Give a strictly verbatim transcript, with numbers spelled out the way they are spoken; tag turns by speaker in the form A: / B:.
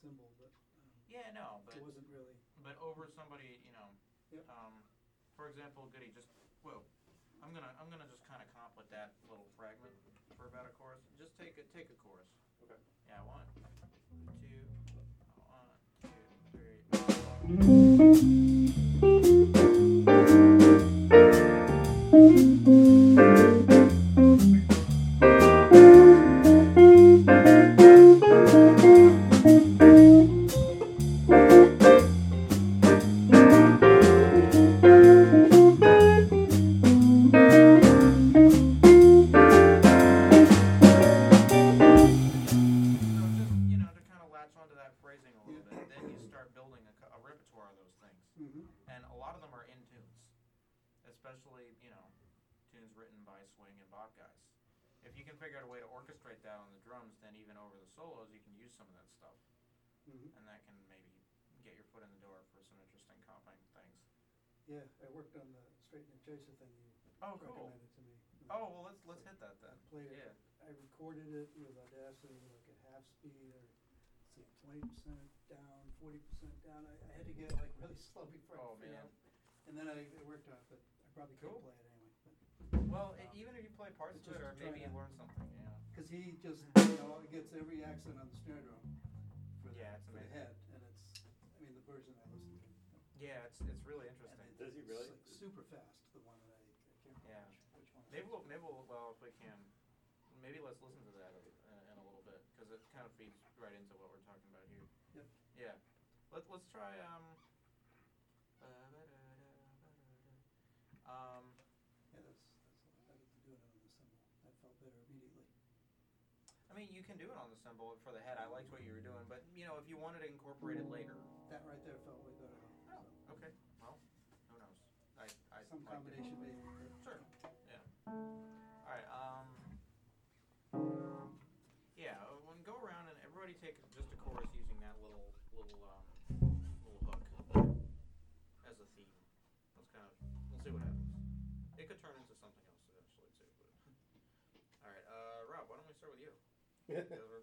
A: symbol, but um,
B: Yeah, no, but
A: it wasn't really.
B: but over somebody, you know,
A: Yep.
B: um, for example, Goody, just whoa, I'm gonna I'm gonna just kind of comp with that little fragment for about a chorus. Just take a take a chorus.
C: Okay.
B: Yeah, one, two, one, two, three. You know, to kind of latch onto that phrasing a little
A: Yeah.
B: bit, then you start building a, a repertoire of those things,
A: Mm-hmm.
B: and a lot of them are in tunes, especially you know, tunes written by swing and bop guys. If you can figure out a way to orchestrate that on the drums, then even over the solos, you can use some of that stuff,
A: Mm-hmm.
B: and that can maybe get your foot in the door for some interesting comping things.
A: Yeah, I worked on the Straighten and Chaser thing you
B: Oh, cool.
A: recommended to me.
B: Oh well, let's let's hit that then.
A: I played it.
B: Yeah.
A: I recorded it with Audacity, like at half speed, or let's see, twenty percent down, forty percent down. I, I had to get like really slow before
B: Oh,
A: I could figure
B: man.
A: out. And then I, I worked on it, but I probably
B: Cool.
A: can't play it anyway. But
B: Well,
A: Um,
B: e- even if you play parts
A: but
B: of it,
A: just
B: or
A: to try
B: maybe you
A: to-
B: learn something. Yeah.
A: because he just, you know, he gets every accent on the snare drum for the,
B: Yeah, it's
A: for the
B: amazing.
A: head, and it's, I mean, the version I listened to.
B: Yeah, it's it's really
A: And
B: interesting.
A: it-
C: Does he
A: it's
C: really?
A: like super fast, the one that I, I can't remember
B: Yeah.
A: which, which one. it
B: Maybe
A: was.
B: we'll maybe we'll, well if we can, maybe let's listen to that in, in a little bit because it kind of feeds right into what we're talking about here.
A: Yep.
B: Yeah. Let's let's try um. Um.
A: Yeah, that's, that's, I get to do it on the cymbal. That felt better immediately.
B: I mean, you can do it on the cymbal for the head. I liked what you were doing, but you know, if you wanted to incorporate it later.
A: That right there felt way better though.
B: Oh.
A: So,
B: Okay. Well, who knows? I I
A: some
B: liked it.
A: combination maybe. but-
B: Sure. Yeah. All right. Um. Yeah. uh, When go around and everybody take just a chorus using that little little um little hook as a theme. Let's kind of we'll see what happens. It could turn into something else eventually too. But all right. Uh, Rob, why don't we start with you? 'Cause we're